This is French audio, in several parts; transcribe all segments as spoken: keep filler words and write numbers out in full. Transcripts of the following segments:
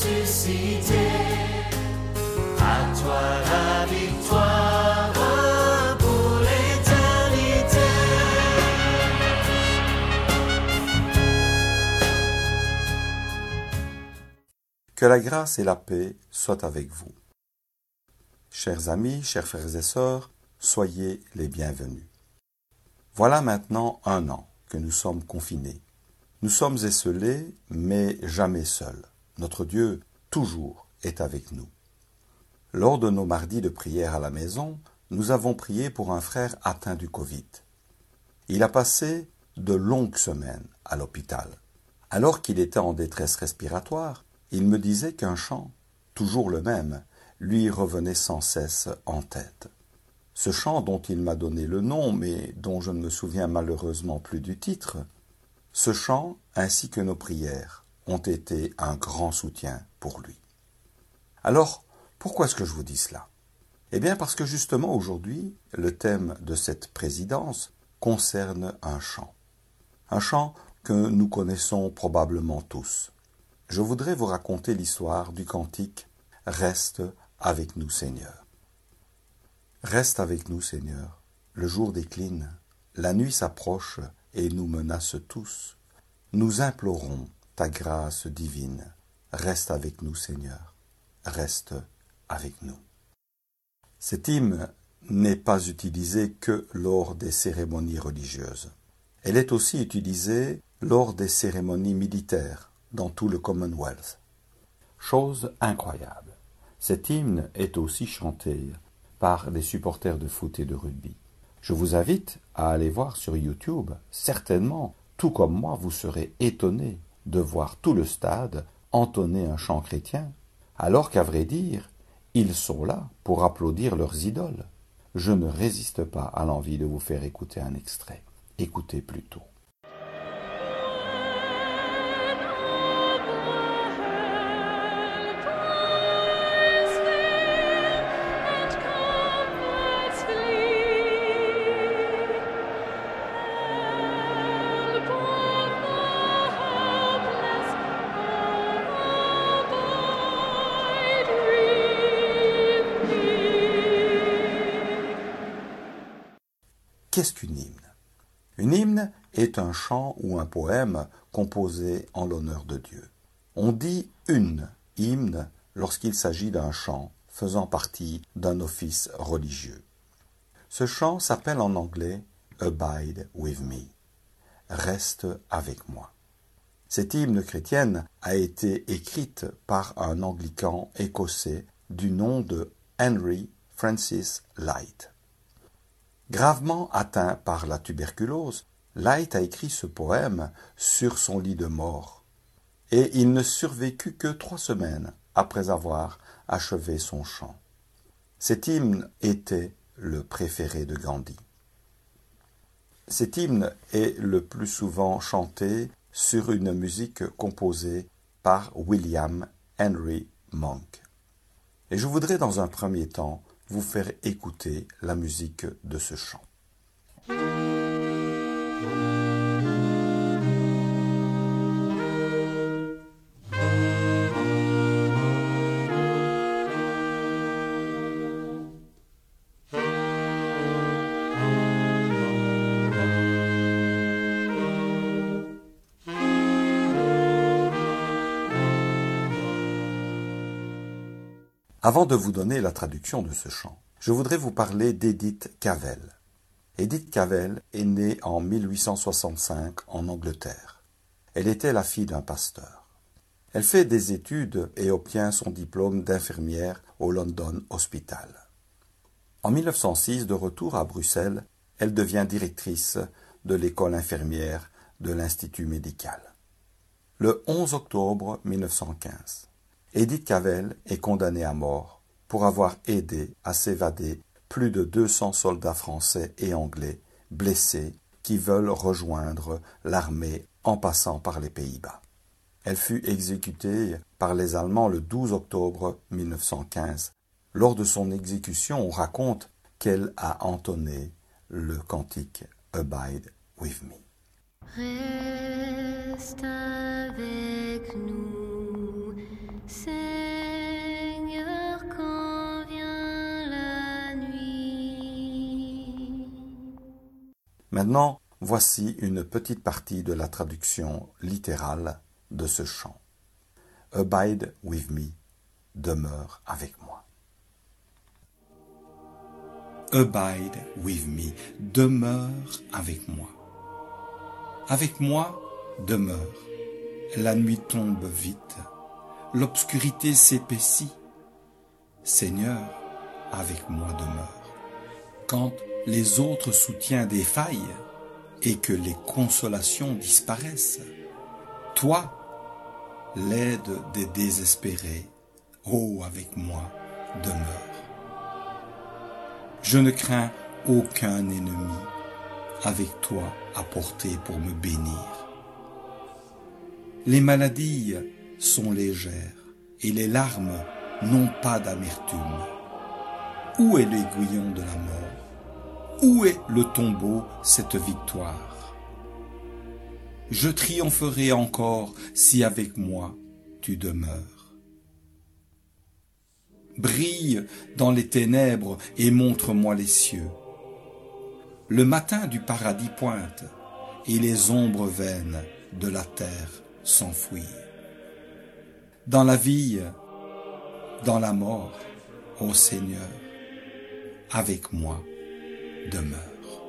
ressuscité. À toi la victoire pour l'éternité. Que la grâce et la paix soient avec vous. Chers amis, chers frères et sœurs, soyez les bienvenus. Voilà maintenant un an que nous sommes confinés. Nous sommes esseulés, mais jamais seuls. Notre Dieu, toujours, est avec nous. Lors de nos mardis de prière à la maison, nous avons prié pour un frère atteint du Covid. Il a passé de longues semaines à l'hôpital. Alors qu'il était en détresse respiratoire, il me disait qu'un chant, toujours le même, lui revenait sans cesse en tête. Ce chant dont il m'a donné le nom, mais dont je ne me souviens malheureusement plus du titre, ce chant, ainsi que nos prières, ont été un grand soutien pour lui. Alors, pourquoi est-ce que je vous dis cela? Eh bien parce que justement aujourd'hui, le thème de cette présidence concerne un chant. Un chant que nous connaissons probablement tous. Je voudrais vous raconter l'histoire du cantique « Reste avec nous Seigneur ». Reste avec nous Seigneur, le jour décline, la nuit s'approche et nous menace tous. Nous implorons ta grâce divine, reste avec nous Seigneur, reste avec nous. Cet hymne n'est pas utilisé que lors des cérémonies religieuses. Elle est aussi utilisée lors des cérémonies militaires dans tout le Commonwealth. Chose incroyable, cet hymne est aussi chanté par des supporters de foot et de rugby. Je vous invite à aller voir sur YouTube. Certainement, tout comme moi, vous serez étonnés de voir tout le stade entonner un chant chrétien, alors qu'à vrai dire, ils sont là pour applaudir leurs idoles. Je ne résiste pas à l'envie de vous faire écouter un extrait. Écoutez plutôt. Qu'est-ce qu'une hymne? Une hymne est un chant ou un poème composé en l'honneur de Dieu. On dit une hymne lorsqu'il s'agit d'un chant faisant partie d'un office religieux. Ce chant s'appelle en anglais « Abide with me », « Reste avec moi ». Cette hymne chrétienne a été écrite par un anglican écossais du nom de Henry Francis Lyte. Gravement atteint par la tuberculose, Lyte a écrit ce poème sur son lit de mort, et il ne survécut que trois semaines après avoir achevé son chant. Cet hymne était le préféré de Gandhi. Cet hymne est le plus souvent chanté sur une musique composée par William Henry Monk. Et je voudrais dans un premier temps vous faire écouter la musique de ce chant. Avant de vous donner la traduction de ce chant, je voudrais vous parler d'Edith Cavell. Edith Cavell est née en mille huit cent soixante-cinq en Angleterre. Elle était la fille d'un pasteur. Elle fait des études et obtient son diplôme d'infirmière au London Hospital. En mille neuf cent six, de retour à Bruxelles, elle devient directrice de l'école infirmière de l'Institut médical. Le onze octobre mille neuf cent quinze, Edith Cavell est condamnée à mort pour avoir aidé à s'évader plus de deux cents soldats français et anglais blessés qui veulent rejoindre l'armée en passant par les Pays-Bas. Elle fut exécutée par les Allemands le douze octobre mille neuf cent quinze. Lors de son exécution, on raconte qu'elle a entonné le cantique « Abide with me ». Reste avec nous, Seigneur. Maintenant, voici une petite partie de la traduction littérale de ce chant. Abide with me, demeure avec moi. Abide with me, demeure avec moi. Avec moi, demeure. La nuit tombe vite, l'obscurité s'épaissit. Seigneur, avec moi demeure. Quand les autres soutiens défaillent et que les consolations disparaissent, toi, l'aide des désespérés, ô avec moi demeure. Je ne crains aucun ennemi, avec toi à portée pour me bénir. Les maladies sont légères et les larmes n'ont pas d'amertume. Où est l'aiguillon de la mort? Où est le tombeau, cette victoire? Je triompherai encore si avec moi tu demeures. Brille dans les ténèbres et montre-moi les cieux. Le matin du paradis pointe et les ombres vaines de la terre s'enfuient. Dans la vie, dans la mort, ô Seigneur, avec moi demeure.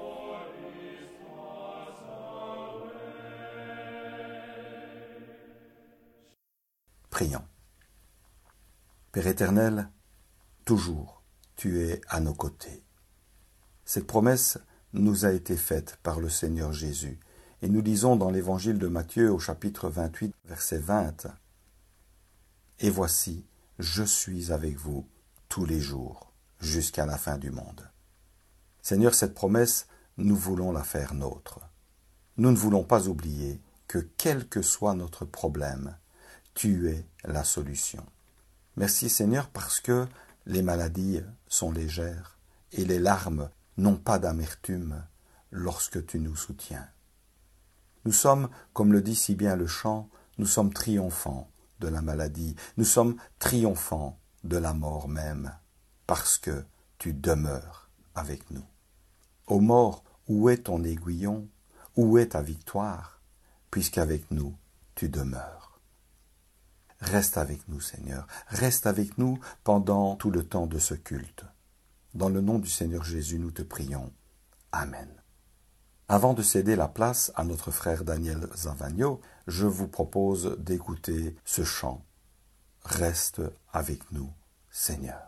Prions. Père éternel, toujours tu es à nos côtés. Cette promesse nous a été faite par le Seigneur Jésus, et nous lisons dans l'évangile de Matthieu au chapitre vingt-huit, verset vingt. Et voici, je suis avec vous tous les jours, jusqu'à la fin du monde. Seigneur, cette promesse, nous voulons la faire nôtre. Nous ne voulons pas oublier que quel que soit notre problème, tu es la solution. Merci Seigneur parce que les maladies sont légères et les larmes n'ont pas d'amertume lorsque tu nous soutiens. Nous sommes, comme le dit si bien le chant, nous sommes triomphants de la maladie, nous sommes triomphants de la mort même, parce que tu demeures avec nous. Ô mort, où est ton aiguillon? Où est ta victoire? Puisqu'avec nous, tu demeures. Reste avec nous, Seigneur, reste avec nous pendant tout le temps de ce culte. Dans le nom du Seigneur Jésus, nous te prions. Amen. Avant de céder la place à notre frère Daniel Zavagno, je vous propose d'écouter ce chant. Reste avec nous, Seigneur.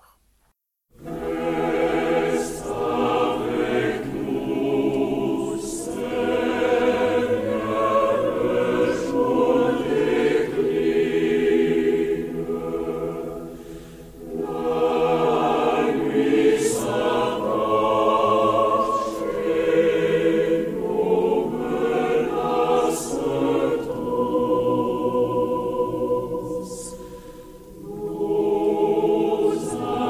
Oh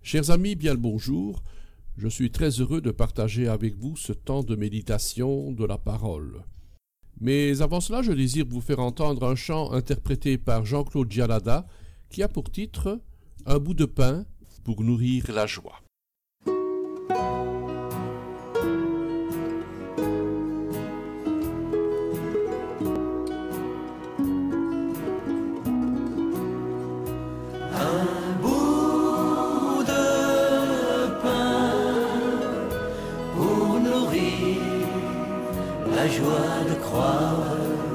Chers amis, bien le bonjour. Je suis très heureux de partager avec vous ce temps de méditation de la parole. Mais avant cela, je désire vous faire entendre un chant interprété par Jean-Claude Gianada qui a pour titre « Un bout de pain pour nourrir la joie ». La joie de croire,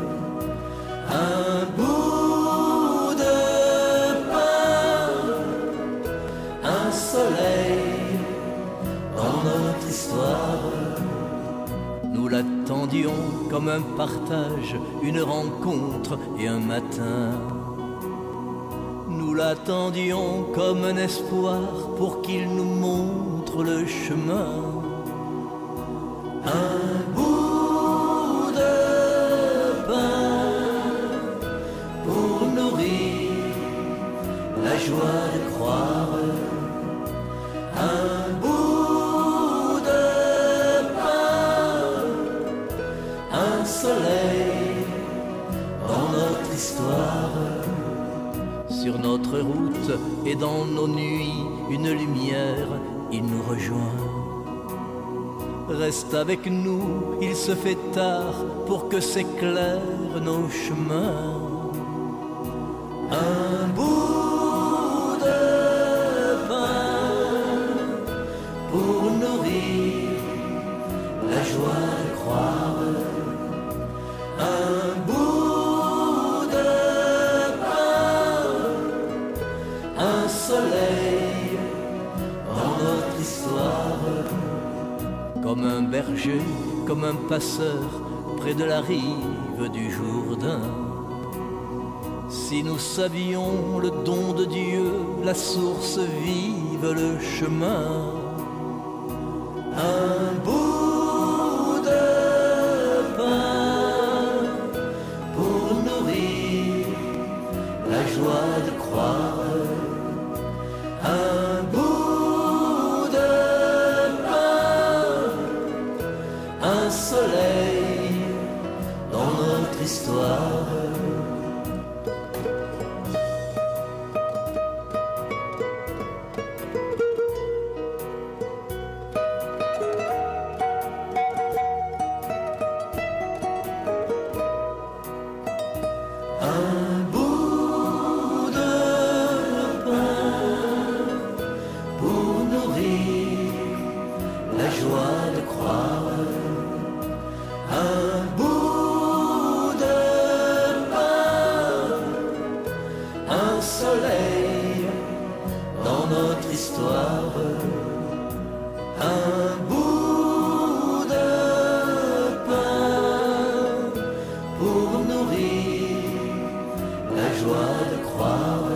un bout de pain, un soleil dans notre histoire. Nous l'attendions comme un partage, une rencontre et un matin. Nous l'attendions comme un espoir pour qu'il nous montre le chemin. Un bout la joie de croire, un bout de pain, un soleil dans notre histoire. Sur notre route et dans nos nuits, une lumière, il nous rejoint. Reste avec nous, il se fait tard pour que s'éclairent nos chemins. Un bout de pain pour nourrir la joie de croire. Un bout de pain, un soleil dans notre histoire. Comme un berger, comme un passeur près de la rive du Jourdain. Si nous savions le don de Dieu, la source vive, le chemin, un bout de pain pour nourrir la joie de croire, un bout de pain, un soleil dans notre histoire. Un bout de pain pour nourrir la joie de croire. Un bout de pain, un soleil dans notre histoire. Un bout de pain pour nourrir la joie de croire,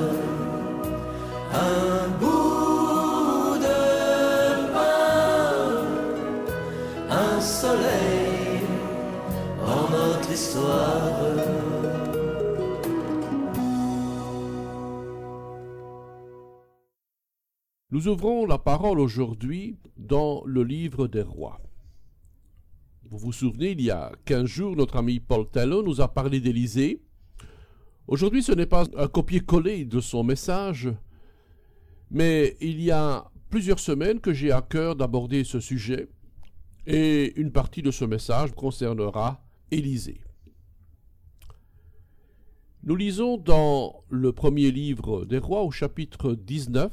un bout de pain, un soleil dans notre histoire. Nous ouvrons la parole aujourd'hui dans le livre des rois. Vous vous souvenez, il y a quinze jours, notre ami Paul Tello nous a parlé d'Élisée. Aujourd'hui, ce n'est pas un copier-coller de son message, mais il y a plusieurs semaines que j'ai à cœur d'aborder ce sujet, et une partie de ce message concernera Élisée. Nous lisons dans le premier livre des rois, au chapitre dix-neuf,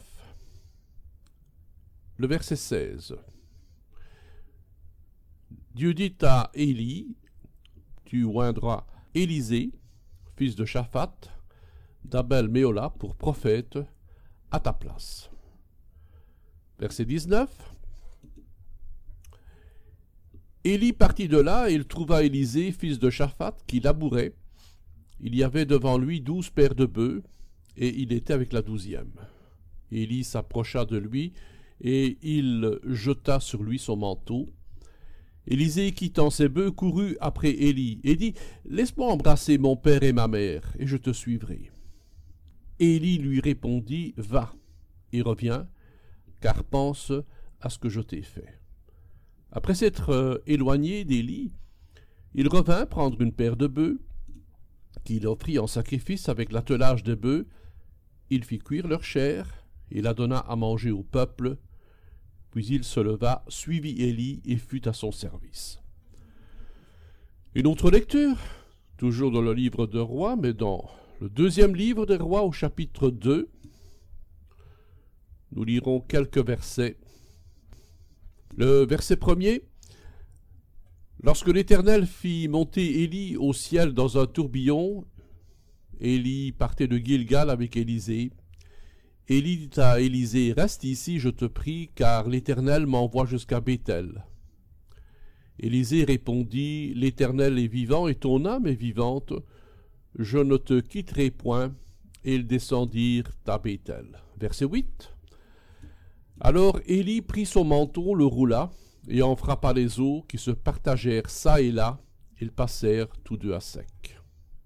le verset seize. Dieu dit à Élie, tu oindras Élisée, fils de Shaphat, d'Abel-Méhola, pour prophète à ta place. Verset dix-neuf. Élie partit de là, et il trouva Élisée, fils de Shaphat, qui labourait. Il y avait devant lui douze paires de bœufs, et il était avec la douzième. Élie s'approcha de lui, et il jeta sur lui son manteau. Élisée, quittant ses bœufs, courut après Élie, et dit « Laisse-moi embrasser mon père et ma mère, et je te suivrai. » Élie lui répondit « Va, et reviens, car pense à ce que je t'ai fait. » Après s'être euh, éloigné d'Élie, il revint prendre une paire de bœufs, qu'il offrit en sacrifice avec l'attelage des bœufs. Il fit cuire leur chair, et la donna à manger au peuple. Puis il se leva, suivit Élie et fut à son service. Une autre lecture, toujours dans le livre de Rois, mais dans le deuxième livre des Rois au chapitre deux. Nous lirons quelques versets. Le verset premier. Lorsque l'Éternel fit monter Élie au ciel dans un tourbillon, Élie partait de Gilgal avec Élisée. Élie dit à Élisée, « Reste ici, je te prie, car l'Éternel m'envoie jusqu'à Béthel. » Élisée répondit, « L'Éternel est vivant et ton âme est vivante. Je ne te quitterai point. » Et ils descendirent à Béthel. Verset huit. Alors Élie prit son manteau, le roula, et en frappa les eaux qui se partagèrent çà et là. Ils passèrent tous deux à sec.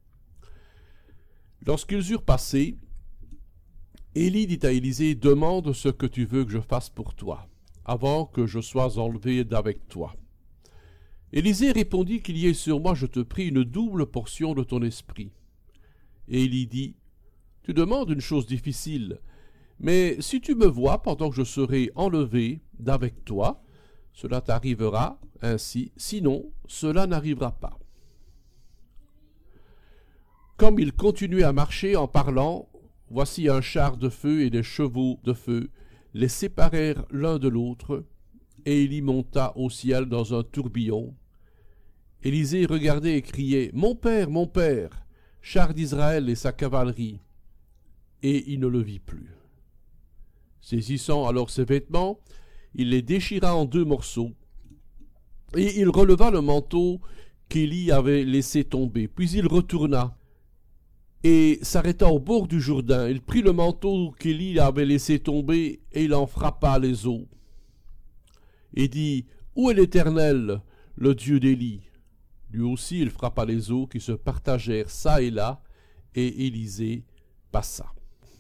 Lorsqu'ils eurent passé, Élie dit à Élisée, « Demande ce que tu veux que je fasse pour toi, avant que je sois enlevé d'avec toi. » Élisée répondit, « Qu'il y ait sur moi, je te prie, une double portion de ton esprit. » Et Élie dit, « Tu demandes une chose difficile, mais si tu me vois pendant que je serai enlevé d'avec toi, cela t'arrivera ainsi, sinon cela n'arrivera pas. » Comme il continuait à marcher en parlant, voici un char de feu et des chevaux de feu les séparèrent l'un de l'autre, et Élie monta au ciel dans un tourbillon. Élisée regardait et criait, « Mon père, mon père, char d'Israël et sa cavalerie !» Et il ne le vit plus. Saisissant alors ses vêtements, il les déchira en deux morceaux, et il releva le manteau qu'Élie avait laissé tomber. Puis il retourna et s'arrêta au bord du Jourdain. Il prit le manteau qu'Élie avait laissé tomber, et il en frappa les eaux. Et dit, « Où est l'Éternel, le Dieu d'Élie ?» Lui aussi il frappa les eaux qui se partagèrent çà et là, et Élisée passa.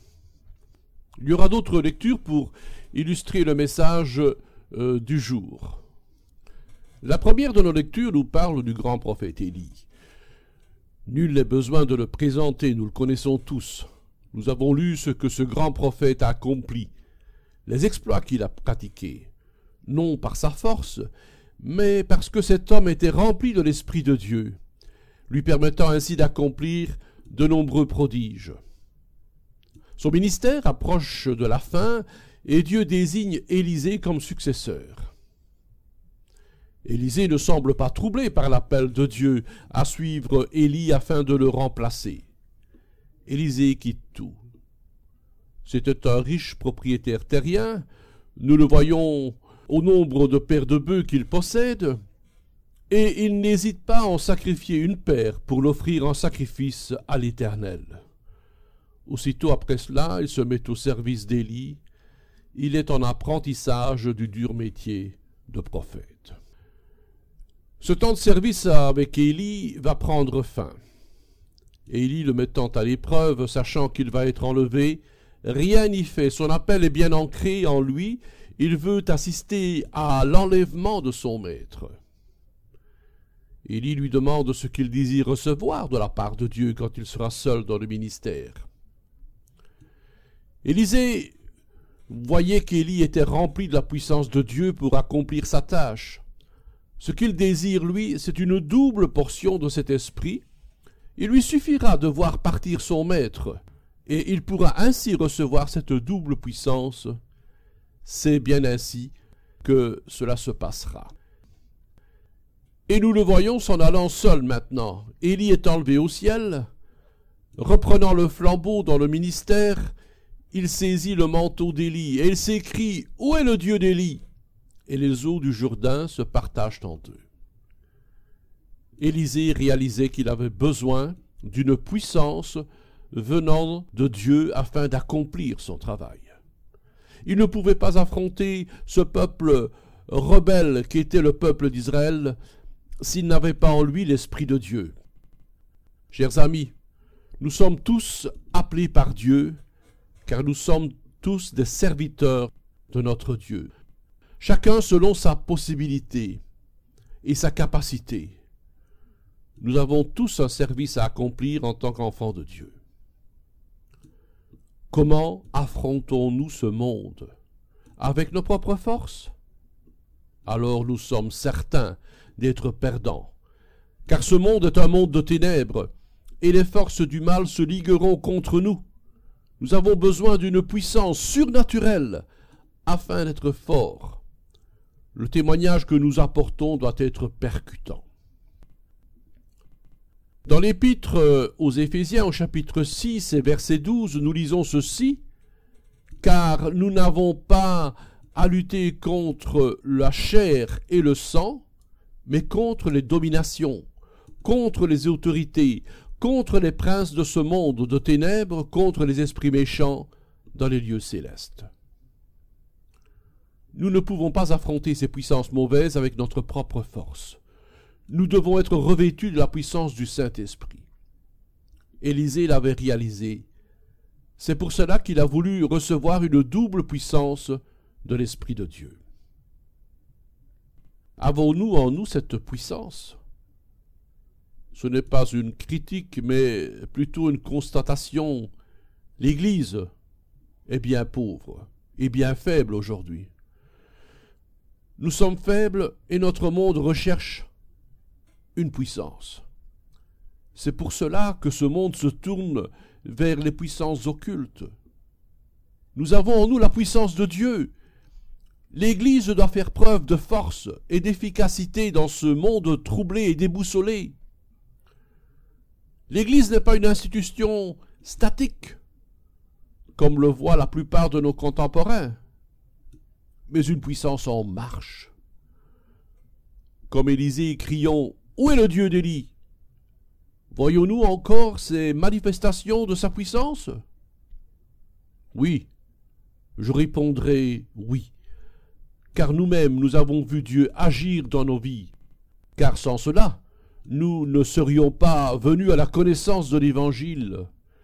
Il y aura d'autres lectures pour illustrer le message euh, du jour. La première de nos lectures nous parle du grand prophète Élie. Nul n'est besoin de le présenter, nous le connaissons tous. Nous avons lu ce que ce grand prophète a accompli, les exploits qu'il a pratiqués, non par sa force, mais parce que cet homme était rempli de l'Esprit de Dieu, lui permettant ainsi d'accomplir de nombreux prodiges. Son ministère approche de la fin et Dieu désigne Élisée comme successeur. Élisée ne semble pas troublé par l'appel de Dieu à suivre Élie afin de le remplacer. Élisée quitte tout. C'était un riche propriétaire terrien, nous le voyons au nombre de paires de bœufs qu'il possède, et il n'hésite pas à en sacrifier une paire pour l'offrir en sacrifice à l'Éternel. Aussitôt après cela, il se met au service d'Élie. Il est en apprentissage du dur métier de prophète. Ce temps de service avec Élie va prendre fin. Élie, le mettant à l'épreuve, sachant qu'il va être enlevé, rien n'y fait. Son appel est bien ancré en lui. Il veut assister à l'enlèvement de son maître. Élie lui demande ce qu'il désire recevoir de la part de Dieu quand il sera seul dans le ministère. Élisée voyait qu'Élie était rempli de la puissance de Dieu pour accomplir sa tâche. Ce qu'il désire, lui, c'est une double portion de cet esprit. Il lui suffira de voir partir son maître, et il pourra ainsi recevoir cette double puissance. C'est bien ainsi que cela se passera. Et nous le voyons s'en allant seul maintenant. Élie est enlevé au ciel. Reprenant le flambeau dans le ministère, il saisit le manteau d'Élie, et il s'écrie « Où est le Dieu d'Élie ?» Et les eaux du Jourdain se partagent en deux. Élisée réalisait qu'il avait besoin d'une puissance venant de Dieu afin d'accomplir son travail. Il ne pouvait pas affronter ce peuple rebelle qui était le peuple d'Israël s'il n'avait pas en lui l'Esprit de Dieu. Chers amis, nous sommes tous appelés par Dieu, car nous sommes tous des serviteurs de notre Dieu, chacun selon sa possibilité et sa capacité. Nous avons tous un service à accomplir en tant qu'enfants de Dieu. Comment affrontons-nous ce monde? Avec nos propres forces? Alors nous sommes certains d'être perdants, car ce monde est un monde de ténèbres, et les forces du mal se ligueront contre nous. Nous avons besoin d'une puissance surnaturelle afin d'être forts. Le témoignage que nous apportons doit être percutant. Dans l'épître aux Éphésiens, au chapitre six et verset douze, nous lisons ceci: « Car nous n'avons pas à lutter contre la chair et le sang, mais contre les dominations, contre les autorités, contre les princes de ce monde de ténèbres, contre les esprits méchants dans les lieux célestes. » Nous ne pouvons pas affronter ces puissances mauvaises avec notre propre force. Nous devons être revêtus de la puissance du Saint-Esprit. Élisée l'avait réalisé. C'est pour cela qu'il a voulu recevoir une double puissance de l'Esprit de Dieu. Avons-nous en nous cette puissance? Ce n'est pas une critique, mais plutôt une constatation. L'Église est bien pauvre et bien faible aujourd'hui. Nous sommes faibles et notre monde recherche une puissance. C'est pour cela que ce monde se tourne vers les puissances occultes. Nous avons en nous la puissance de Dieu. L'Église doit faire preuve de force et d'efficacité dans ce monde troublé et déboussolé. L'Église n'est pas une institution statique, comme le voient la plupart de nos contemporains, mais une puissance en marche. Comme Élisée, crions: où est le Dieu d'Élie? Voyons-nous encore ces manifestations de sa puissance? Oui, je répondrai oui, car nous-mêmes nous avons vu Dieu agir dans nos vies, car sans cela, nous ne serions pas venus à la connaissance de l'Évangile.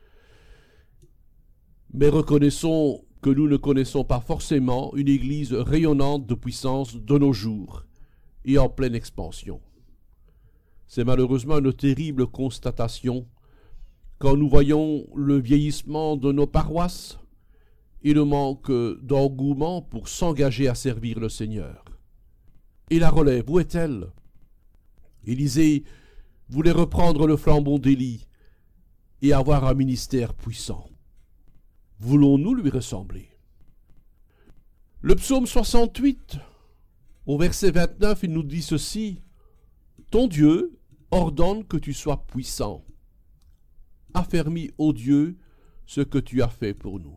Mais reconnaissons que nous ne connaissons pas forcément une Église rayonnante de puissance de nos jours et en pleine expansion. C'est malheureusement une terrible constatation quand nous voyons le vieillissement de nos paroisses et le manque d'engouement pour s'engager à servir le Seigneur. Et la relève, où est-elle? Élisée voulait reprendre le flambeau d'Élie et avoir un ministère puissant. Voulons-nous lui ressembler? Le psaume soixante-huit, au verset vingt-neuf, il nous dit ceci: « Ton Dieu ordonne que tu sois puissant. Affermis, ô Dieu, ce que tu as fait pour nous. »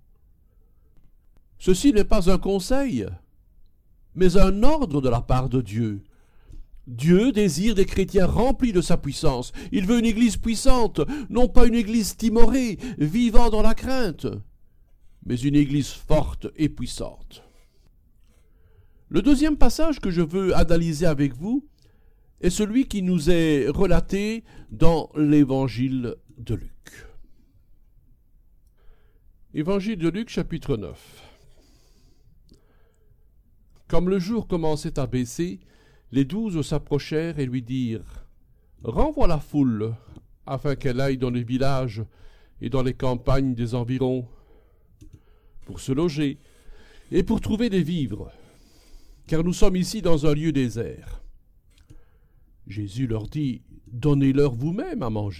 Ceci n'est pas un conseil, mais un ordre de la part de Dieu. Dieu désire des chrétiens remplis de sa puissance. Il veut une église puissante, non pas une église timorée, vivant dans la crainte, mais une église forte et puissante. Le deuxième passage que je veux analyser avec vous est celui qui nous est relaté dans l'évangile de Luc. Évangile de Luc, chapitre neuf. Comme le jour commençait à baisser, les douze s'approchèrent et lui dirent: « Renvoie la foule, afin qu'elle aille dans les villages et dans les campagnes des environs, pour se loger et pour trouver des vivres, car nous sommes ici dans un lieu désert. » Jésus leur dit: « Donnez-leur vous-même à manger. »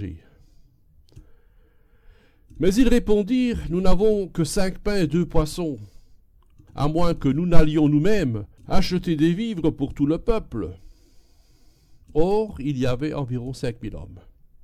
Mais ils répondirent: « Nous n'avons que cinq pains et deux poissons, à moins que nous n'allions nous-mêmes acheter des vivres pour tout le peuple. » Or, il y avait environ cinq mille hommes.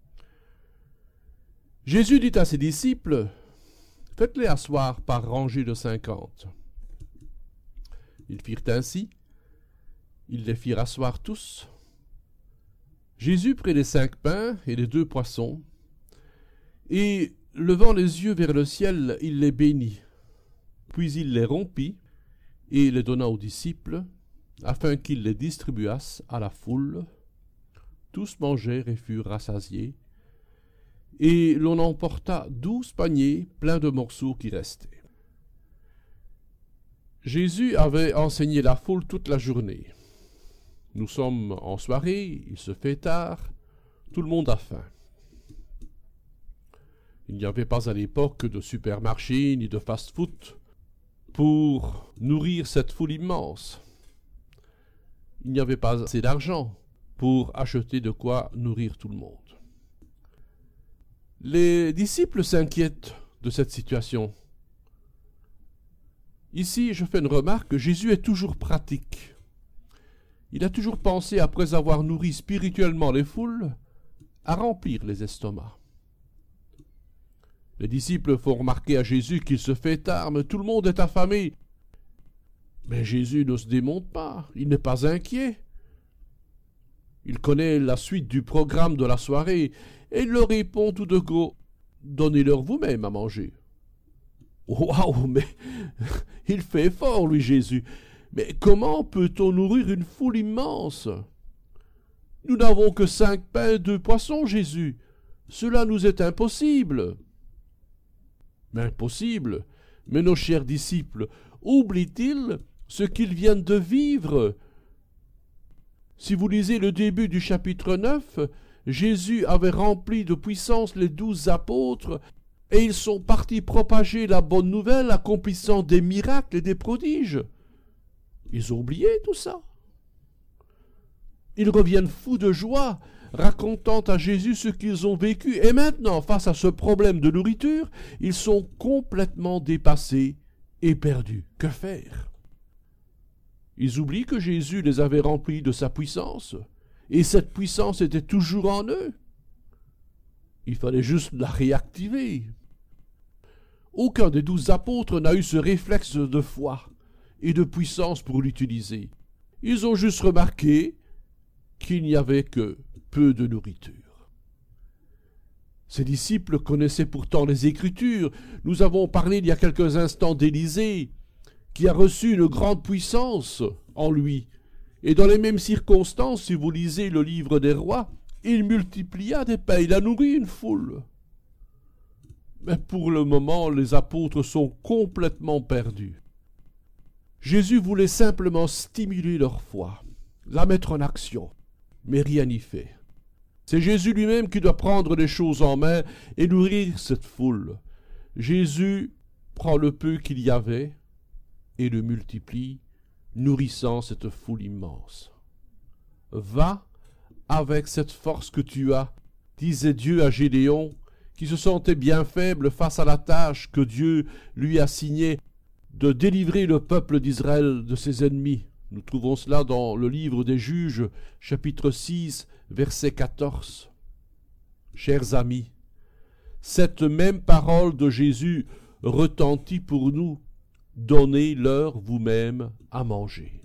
Jésus dit à ses disciples: « Faites-les asseoir par rangées de cinquante. » Ils firent ainsi. Ils les firent asseoir tous. Jésus prit les cinq pains et les deux poissons, et, levant les yeux vers le ciel, il les bénit. Puis il les rompit et les donna aux disciples, afin qu'ils les distribuassent à la foule. Tous mangèrent et furent rassasiés, et l'on emporta douze paniers pleins de morceaux qui restaient. Jésus avait enseigné la foule toute la journée. Nous sommes en soirée, il se fait tard, tout le monde a faim. Il n'y avait pas à l'époque de supermarché ni de fast-food pour nourrir cette foule immense. Il n'y avait pas assez d'argent pour acheter de quoi nourrir tout le monde. Les disciples s'inquiètent de cette situation. Ici, je fais une remarque, Jésus est toujours pratique. Il a toujours pensé, après avoir nourri spirituellement les foules, à remplir les estomacs. Les disciples font remarquer à Jésus qu'il se fait tard, mais tout le monde est affamé. Mais Jésus ne se démonte pas, il n'est pas inquiet. Il connaît la suite du programme de la soirée, et il leur répond tout de go, « Donnez-leur vous-même à manger. » Waouh, mais il fait fort, lui, Jésus. Mais comment peut-on nourrir une foule immense? Nous n'avons que cinq pains et deux poissons, Jésus. Cela nous est impossible. Mais impossible? Mais nos chers disciples, oublient-ils ce qu'ils viennent de vivre? Si vous lisez le début du chapitre neuf, Jésus avait rempli de puissance les douze apôtres, et ils sont partis propager la bonne nouvelle, accomplissant des miracles et des prodiges. Ils ont oublié tout ça. Ils reviennent fous de joie, racontant à Jésus ce qu'ils ont vécu. Et maintenant, face à ce problème de nourriture, ils sont complètement dépassés et perdus. Que faire? Ils oublient que Jésus les avait remplis de sa puissance, et cette puissance était toujours en eux. Il fallait juste la réactiver. Aucun des douze apôtres n'a eu ce réflexe de foi et de puissance pour l'utiliser. Ils ont juste remarqué qu'il n'y avait que peu de nourriture. Ces disciples connaissaient pourtant les Écritures. Nous avons parlé il y a quelques instants d'Élisée, qui a reçu une grande puissance en lui. Et dans les mêmes circonstances, si vous lisez le livre des rois, il multiplia des pains, il a nourri une foule. Mais pour le moment, les apôtres sont complètement perdus. Jésus voulait simplement stimuler leur foi, la mettre en action, mais rien n'y fait. C'est Jésus lui-même qui doit prendre les choses en main et nourrir cette foule. Jésus prend le peu qu'il y avait et le multiplie, nourrissant cette foule immense. Va avec cette force que tu as, disait Dieu à Gédéon, qui se sentait bien faible face à la tâche que Dieu lui a signée de délivrer le peuple d'Israël de ses ennemis. Nous trouvons cela dans le livre des Juges, chapitre six, verset quatorze. Chers amis, cette même parole de Jésus retentit pour nous. Donnez-leur vous-même à manger.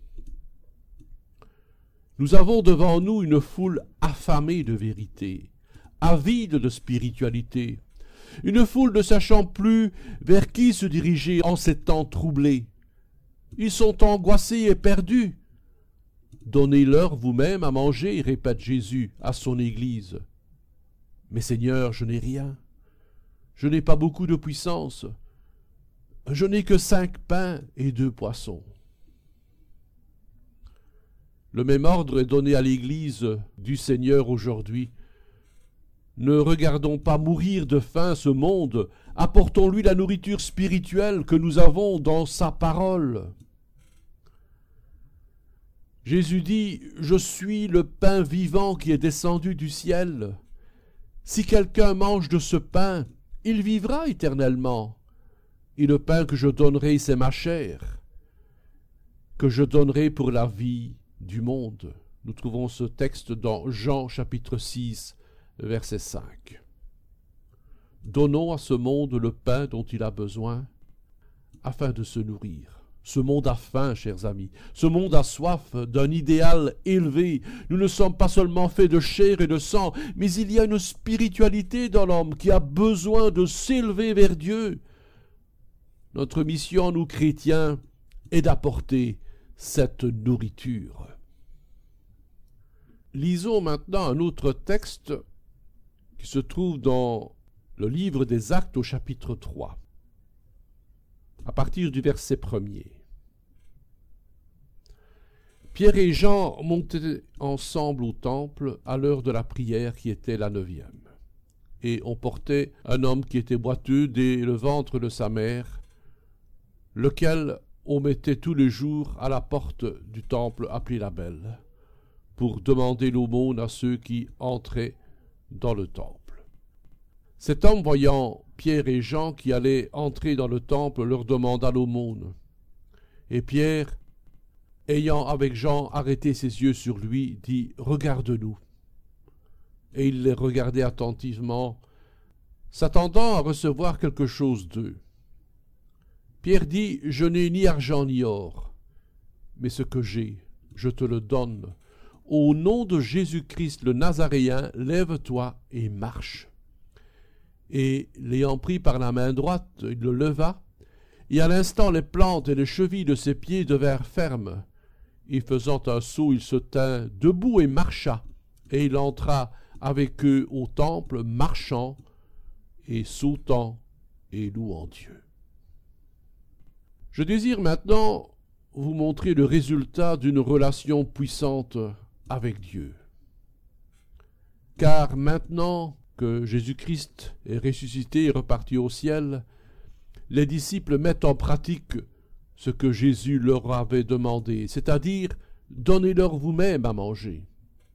Nous avons devant nous une foule affamée de vérité, avide de spiritualité, une foule ne sachant plus vers qui se diriger en ces temps troublés. Ils sont angoissés et perdus. Donnez-leur vous-même à manger, répète Jésus à son Église. Mais Seigneur, je n'ai rien. Je n'ai pas beaucoup de puissance. Je n'ai que cinq pains et deux poissons. Le même ordre est donné à l'Église du Seigneur aujourd'hui. Ne regardons pas mourir de faim ce monde, apportons-lui la nourriture spirituelle que nous avons dans sa parole. Jésus dit « Je suis le pain vivant qui est descendu du ciel. Si quelqu'un mange de ce pain, il vivra éternellement. Et le pain que je donnerai, c'est ma chair, que je donnerai pour la vie du monde. » Nous trouvons ce texte dans Jean chapitre six, verset cinq. Donnons à ce monde le pain dont il a besoin afin de se nourrir. Ce monde a faim, chers amis. Ce monde a soif d'un idéal élevé. Nous ne sommes pas seulement faits de chair et de sang, mais il y a une spiritualité dans l'homme qui a besoin de s'élever vers Dieu. Notre mission, nous chrétiens, est d'apporter cette nourriture. Lisons maintenant un autre texte qui se trouve dans le livre des Actes au chapitre trois, à partir du verset premier. Pierre et Jean montaient ensemble au temple à l'heure de la prière qui était la neuvième. Et on portait un homme qui était boiteux dès le ventre de sa mère, lequel on mettait tous les jours à la porte du temple appelé la Belle, pour demander l'aumône à ceux qui entraient dans le temple. Cet homme, voyant Pierre et Jean qui allaient entrer dans le temple, leur demanda l'aumône. Et Pierre, ayant avec Jean arrêté ses yeux sur lui, dit « Regarde-nous ». Et il les regardait attentivement, s'attendant à recevoir quelque chose d'eux. Pierre dit « Je n'ai ni argent ni or, mais ce que j'ai, je te le donne. Au nom de Jésus-Christ le Nazaréen, lève-toi et marche. » Et l'ayant pris par la main droite, il le leva, et à l'instant les plantes et les chevilles de ses pieds devinrent fermes. Et faisant un saut, il se tint debout et marcha, et il entra avec eux au temple, marchant et sautant et louant Dieu. Je désire maintenant vous montrer le résultat d'une relation puissante avec Dieu. Car maintenant que Jésus-Christ est ressuscité et reparti au ciel, les disciples mettent en pratique ce que Jésus leur avait demandé, c'est-à-dire « Donnez-leur vous-même à manger ».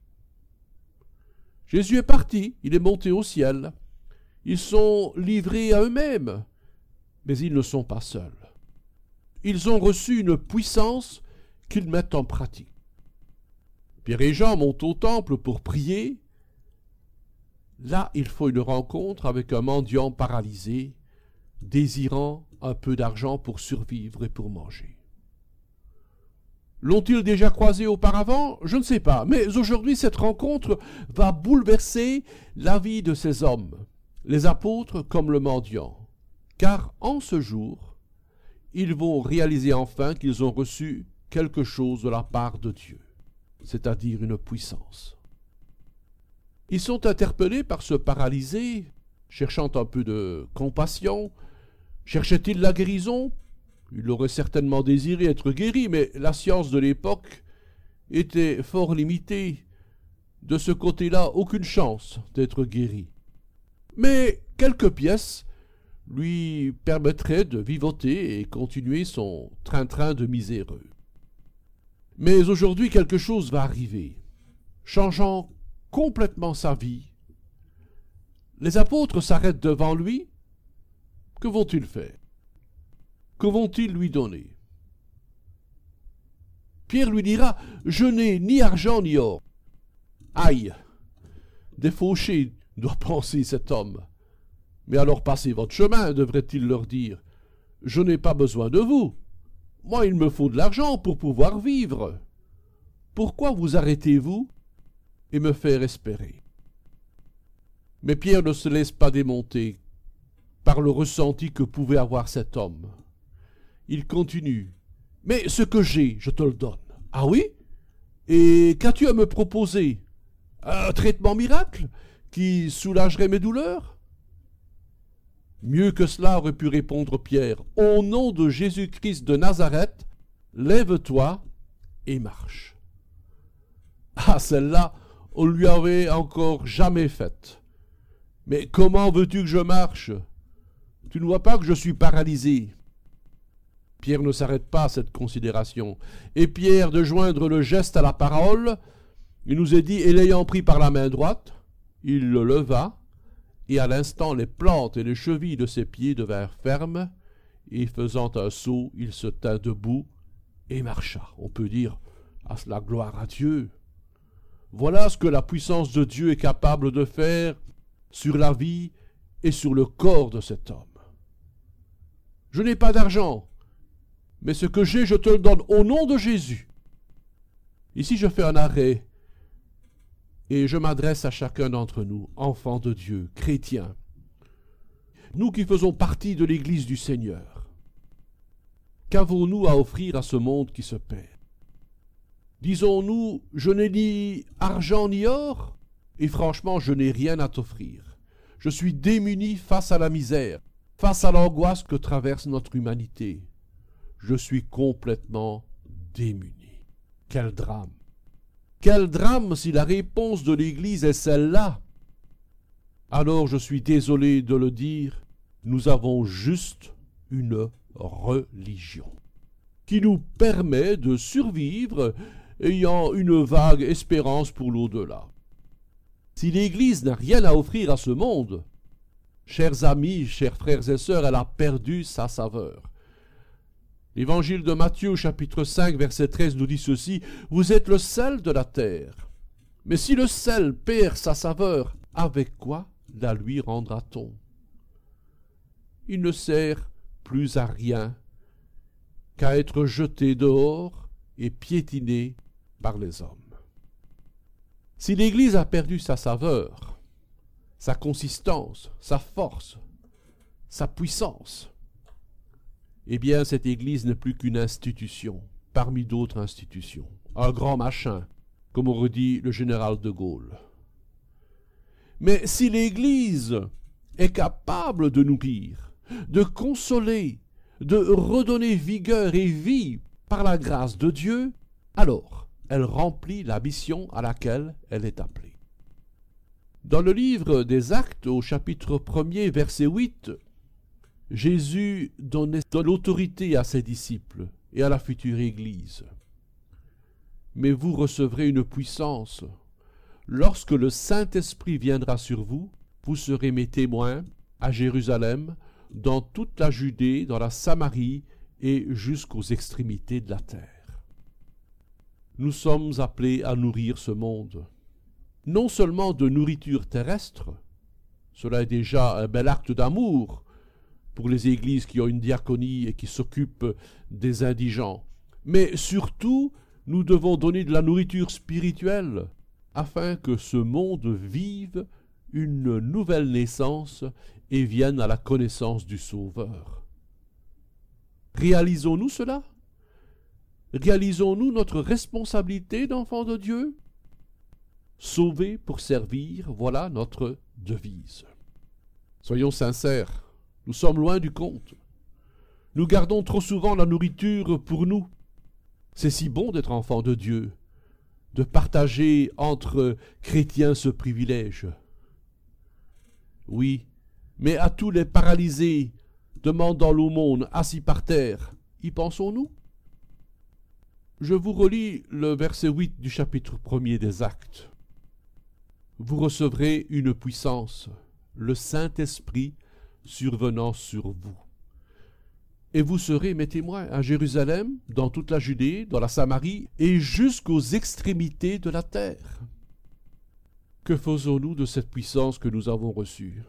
Jésus est parti, il est monté au ciel. Ils sont livrés à eux-mêmes, mais ils ne sont pas seuls. Ils ont reçu une puissance qu'ils mettent en pratique. Pierre et Jean montent au temple pour prier. Là, il faut une rencontre avec un mendiant paralysé, désirant un peu d'argent pour survivre et pour manger. L'ont-ils déjà croisé auparavant? Je ne sais pas, mais aujourd'hui cette rencontre va bouleverser la vie de ces hommes, les apôtres comme le mendiant, car en ce jour, ils vont réaliser enfin qu'ils ont reçu quelque chose de la part de Dieu, c'est-à-dire une puissance. Ils sont interpellés par ce paralysé, cherchant un peu de compassion. Cherchait-il la guérison? Il aurait certainement désiré être guéri, mais la science de l'époque était fort limitée. De ce côté-là, aucune chance d'être guéri. Mais quelques pièces lui permettraient de vivoter et continuer son train-train de miséreux. Mais aujourd'hui, quelque chose va arriver, changeant complètement sa vie. Les apôtres s'arrêtent devant lui. Que vont-ils faire? Que vont-ils lui donner? Pierre lui dira « Je n'ai ni argent ni or. » Aïe! Des fauchés, doit penser cet homme. Mais alors passez votre chemin, devrait-il leur dire. Je n'ai pas besoin de vous. Moi, il me faut de l'argent pour pouvoir vivre. Pourquoi vous arrêtez-vous et me faire espérer? Mais Pierre ne se laisse pas démonter par le ressenti que pouvait avoir cet homme. Il continue. « Mais ce que j'ai, je te le donne. »« Ah oui? Et qu'as-tu à me proposer? Un traitement miracle qui soulagerait mes douleurs ?» Mieux que cela aurait pu répondre Pierre. « Au nom de Jésus-Christ de Nazareth, lève-toi et marche. » Ah, celle-là, on lui avait encore jamais faite. « Mais comment veux-tu que je marche? Tu ne vois pas que je suis paralysé. » Pierre ne s'arrête pas à cette considération. Et Pierre, de joindre le geste à la parole, il nous est dit, et l'ayant pris par la main droite, il le leva, et à l'instant les plantes et les chevilles de ses pieds devinrent fermes, et faisant un saut, il se tint debout et marcha. On peut dire, à cela gloire à Dieu. Voilà ce que la puissance de Dieu est capable de faire sur la vie et sur le corps de cet homme. Je n'ai pas d'argent, mais ce que j'ai, je te le donne au nom de Jésus. Ici, je fais un arrêt et je m'adresse à chacun d'entre nous, enfants de Dieu, chrétiens, nous qui faisons partie de l'Église du Seigneur. Qu'avons-nous à offrir à ce monde qui se perd? Disons-nous, je n'ai ni argent ni or, et franchement, je n'ai rien à t'offrir. Je suis démuni face à la misère, face à l'angoisse que traverse notre humanité. Je suis complètement démuni. Quel drame! Quel drame si la réponse de l'Église est celle-là! Alors je suis désolé de le dire, nous avons juste une religion qui nous permet de survivre ayant une vague espérance pour l'au-delà. Si l'Église n'a rien à offrir à ce monde, chers amis, chers frères et sœurs, elle a perdu sa saveur. L'évangile de Matthieu, chapitre cinq, verset treize, nous dit ceci: « Vous êtes le sel de la terre. Mais si le sel perd sa saveur, avec quoi la lui rendra-t-on? Il ne sert plus à rien qu'à être jeté dehors et piétiné par les hommes. » Si l'Église a perdu sa saveur, sa consistance, sa force, sa puissance, eh bien cette Église n'est plus qu'une institution, parmi d'autres institutions, un grand machin, comme aurait dit le général de Gaulle. Mais si l'Église est capable de nourrir, de consoler, de redonner vigueur et vie par la grâce de Dieu, alors elle remplit la mission à laquelle elle est appelée. Dans le livre des Actes, au chapitre premier, verset huit, Jésus donnait de l'autorité à ses disciples et à la future Église. « Mais vous recevrez une puissance. Lorsque le Saint-Esprit viendra sur vous, vous serez mes témoins à Jérusalem, dans toute la Judée, dans la Samarie et jusqu'aux extrémités de la terre. » Nous sommes appelés à nourrir ce monde, non seulement de nourriture terrestre, cela est déjà un bel acte d'amour pour les églises qui ont une diaconie et qui s'occupent des indigents, mais surtout nous devons donner de la nourriture spirituelle afin que ce monde vive une nouvelle naissance et vienne à la connaissance du Sauveur. Réalisons-nous cela? Réalisons-nous notre responsabilité d'enfants de Dieu? Sauver pour servir, voilà notre devise. Soyons sincères, nous sommes loin du compte. Nous gardons trop souvent la nourriture pour nous. C'est si bon d'être enfant de Dieu, de partager entre chrétiens ce privilège. Oui, mais à tous les paralysés, demandant l'aumône, assis par terre, y pensons-nous? Je vous relis le verset huit du chapitre premier des Actes. Vous recevrez une puissance, le Saint-Esprit survenant sur vous. Et vous serez mes témoins à Jérusalem, dans toute la Judée, dans la Samarie et jusqu'aux extrémités de la terre. Que faisons-nous de cette puissance que nous avons reçue?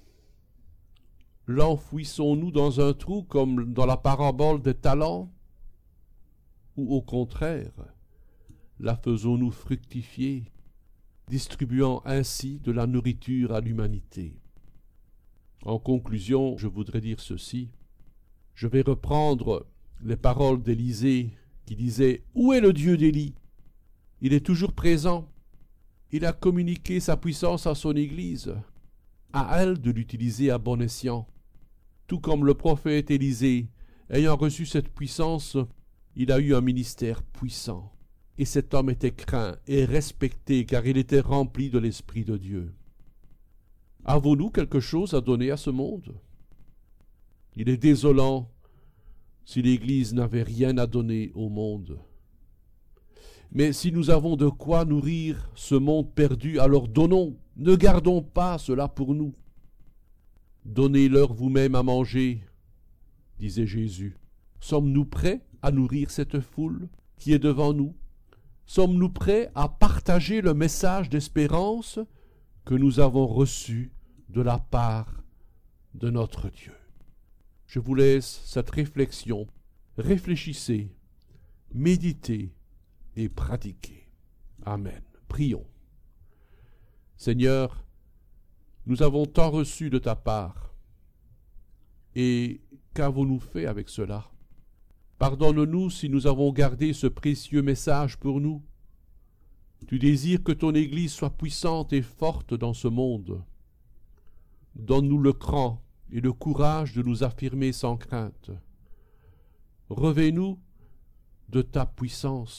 L'enfouissons-nous dans un trou comme dans la parabole des talents? Ou au contraire, la faisons-nous fructifier, distribuant ainsi de la nourriture à l'humanité? En conclusion, je voudrais dire ceci. Je vais reprendre les paroles d'Élisée qui disait « Où est le Dieu d'Élie? Il est toujours présent. Il a communiqué sa puissance à son Église. À elle de l'utiliser à bon escient. Tout comme le prophète Élisée, ayant reçu cette puissance, il a eu un ministère puissant. Et cet homme était craint et respecté car il était rempli de l'Esprit de Dieu. Avons-nous quelque chose à donner à ce monde? Il est désolant si l'Église n'avait rien à donner au monde. Mais si nous avons de quoi nourrir ce monde perdu, alors donnons, ne gardons pas cela pour nous. Donnez-leur vous-même à manger, disait Jésus. Sommes-nous prêts à nourrir cette foule qui est devant nous? Sommes-nous prêts à partager le message d'espérance que nous avons reçu de la part de notre Dieu? Je vous laisse cette réflexion. Réfléchissez, méditez et pratiquez. Amen. Prions. Seigneur, nous avons tant reçu de ta part. Et qu'avons-nous fait avec cela? Pardonne-nous si nous avons gardé ce précieux message pour nous. Tu désires que ton Église soit puissante et forte dans ce monde. Donne-nous le cran et le courage de nous affirmer sans crainte. Revêt-nous de ta puissance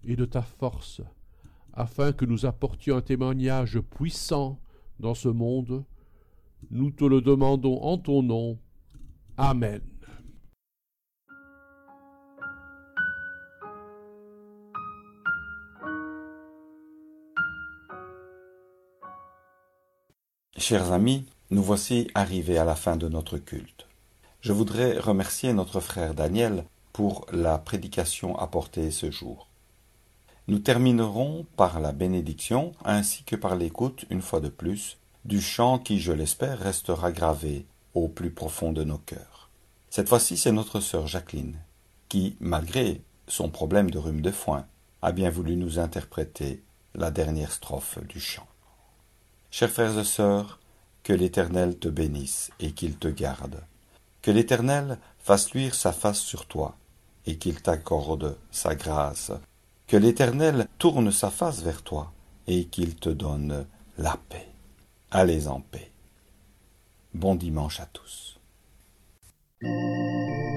et de ta force, afin que nous apportions un témoignage puissant dans ce monde. Nous te le demandons en ton nom. Amen. Chers amis, nous voici arrivés à la fin de notre culte. Je voudrais remercier notre frère Daniel pour la prédication apportée ce jour. Nous terminerons par la bénédiction ainsi que par l'écoute, une fois de plus, du chant qui, je l'espère, restera gravé au plus profond de nos cœurs. Cette fois-ci, c'est notre sœur Jacqueline qui, malgré son problème de rhume de foin, a bien voulu nous interpréter la dernière strophe du chant. Chers frères et sœurs, que l'Éternel te bénisse et qu'il te garde. Que l'Éternel fasse luire sa face sur toi et qu'il t'accorde sa grâce. Que l'Éternel tourne sa face vers toi et qu'il te donne la paix. Allez en paix. Bon dimanche à tous.